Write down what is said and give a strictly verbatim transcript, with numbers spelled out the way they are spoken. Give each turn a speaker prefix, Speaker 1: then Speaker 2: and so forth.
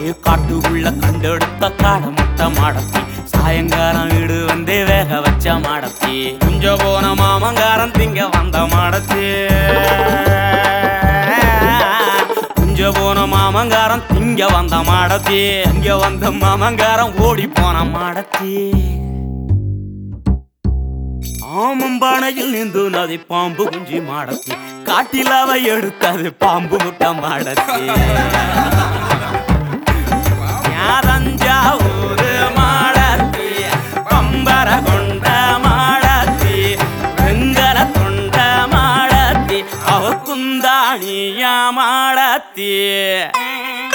Speaker 1: காட்டுக்குள்ள கண்டெடுத்த காட முட்டை மாடத்தி சாயங்காரம் வீடு வந்தே வேக வச்ச மாடத்தி குஞ்ச போன மாமங்காரம் திங்க வந்த மாடத்தி குஞ்ச போன மாமங்காரம் திங்க வந்த மாடத்தி இங்க வந்த மாமங்காரம் ஓடி போன மாடத்தி ஆமம்பானையில் நின்று நதி பாம்பு குஞ்சி மாடத்தி காட்டில் அவை எடுத்தது பாம்பு முட்டை மாடத்தி தஞ்சாவூரு மாடத்தி பம்பர கொண்ட மாடத்தி வெங்கல தொண்ட மாடத்தி அவ குந்தாணியா மாடத்தி